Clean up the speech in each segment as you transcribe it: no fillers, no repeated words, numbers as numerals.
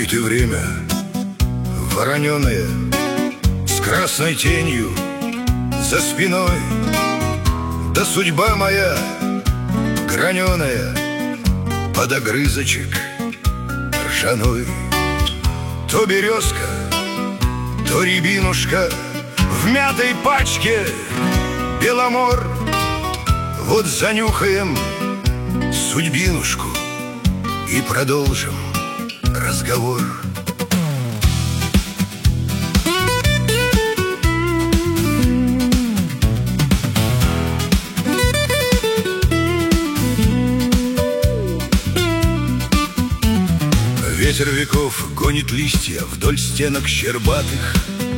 Ой, ты время вороненое, с красной тенью за спиной. Да судьба моя граненая под огрызочек ржаной. То березка, то рябинушка в мятой пачке беломор. Вот занюхаем судьбинушку и продолжим разговор. Ветер веков гонит листья вдоль стенок щербатых,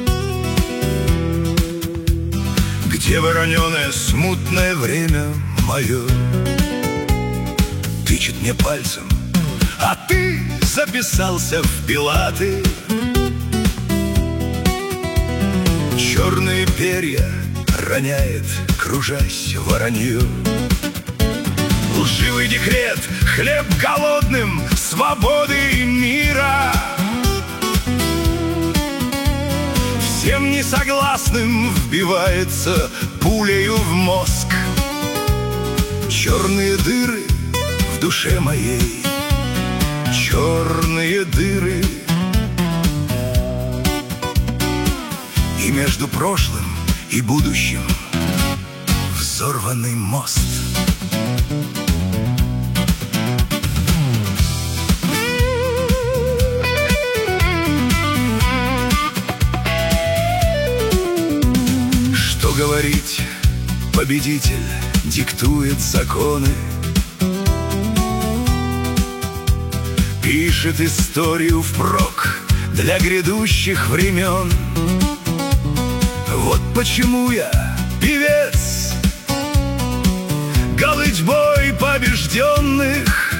где вороненое смутное время мое тычет мне пальцем, а ты записался в пилаты. Черные перья роняет, кружась воронье. Лживый декрет, хлеб голодным, свободы мира. Всем несогласным вбивается пулею в мозг. Черные дыры в душе моей, черные дыры. И между прошлым и будущим взорванный мост. Что говорить, победитель диктует законы, пишет историю впрок для грядущих времен. Вот почему я певец голытьбой побежденных,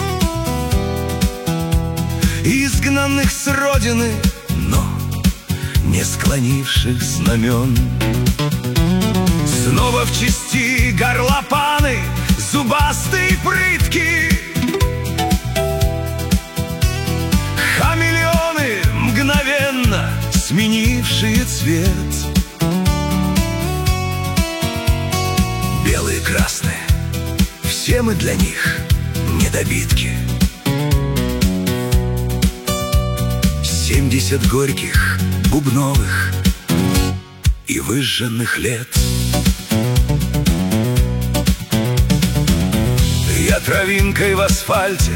изгнанных с родины, но не склонивших знамен. Снова в чести горлопаны, зубастые прытки, хамелеоны, мгновенно сменившие цвет. Белые, красные, все мы для них недобитки. 70 горьких, бубновых и выжженных лет. Я травинкой в асфальте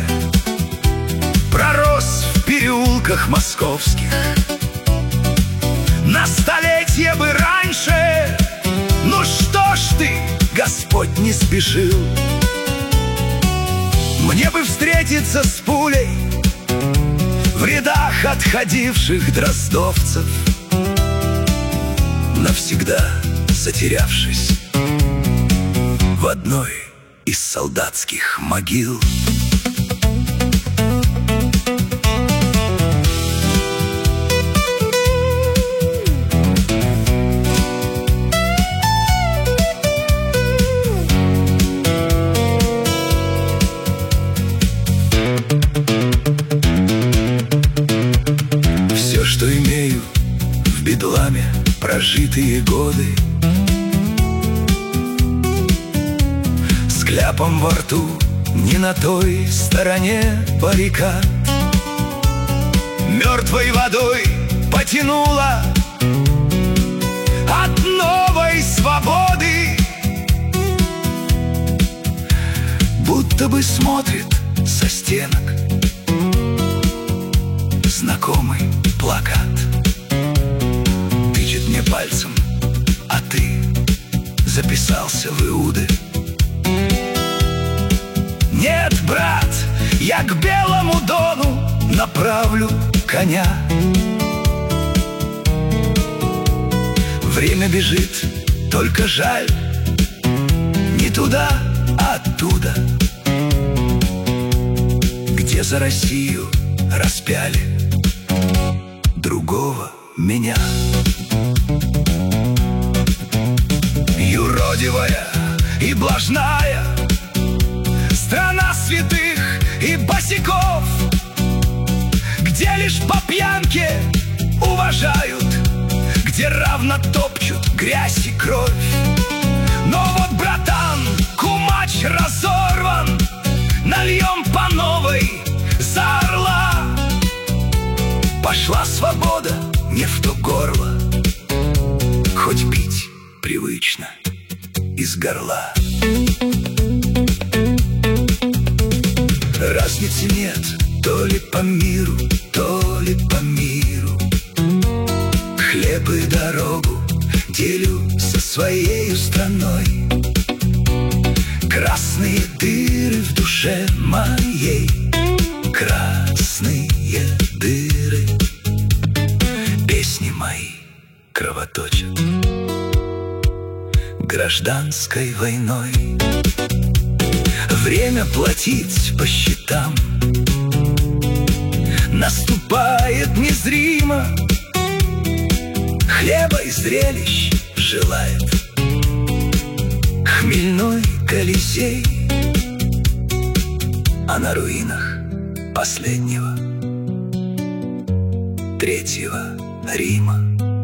пророс в переулках московских. На столетие бы раньше, ну что ж ты, Господь, не спешил. Мне бы встретиться с пулей в рядах отходивших дроздовцев, навсегда затерявшись в одной из солдатских могил. Все, что имею в бедламе, прожитые годы, с кляпом во рту, не на той стороне баррикад. Мертвой водой потянуло от новой свободы, будто бы смотрит со стенок знакомый плакат. Тычет мне пальцем, а ты записался в Иуды. Нет, брат, я к белому дону направлю коня. Время бежит, только жаль, не туда, а оттуда, где за Россию распяли другого меня. Юродивая и блажная страна святых и босиков, где пьянке уважают, где равно топчут грязь и кровь. Но вот, братан, кумач разорван, нальем по новой за орла. Пошла свобода не в то горло, хоть пить привычно из горла. Разницы нет, то ли по миру, то ли по миру. Хлеб и дорогу делю со своей страной. Красные дыры в душе моей, красные дыры. Песни мои кровоточат гражданской войной. Время платить по счетам наступает незримо. Хлеба и зрелищ желает хмельной Колизей, а на руинах последнего Третьего Рима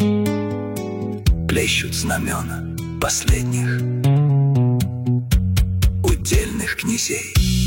плещут знамена последних удельных князей.